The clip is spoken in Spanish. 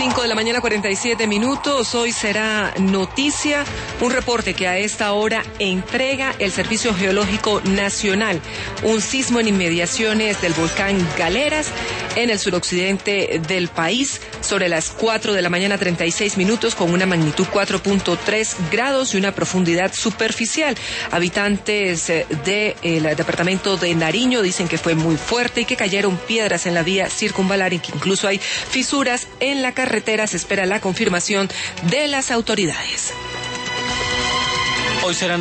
5 de la mañana, 47 minutos. Hoy será noticia un reporte que a esta hora entrega el Servicio Geológico Nacional. Un sismo en inmediaciones del volcán Galeras en el suroccidente del país sobre las 4 de la mañana, 36 minutos, con una magnitud 4.3 grados y una profundidad superficial. Habitantes del departamento de Nariño dicen que fue muy fuerte y que cayeron piedras en la vía circunvalar y que incluso hay fisuras en la carretera. Se espera la confirmación de las autoridades. Hoy será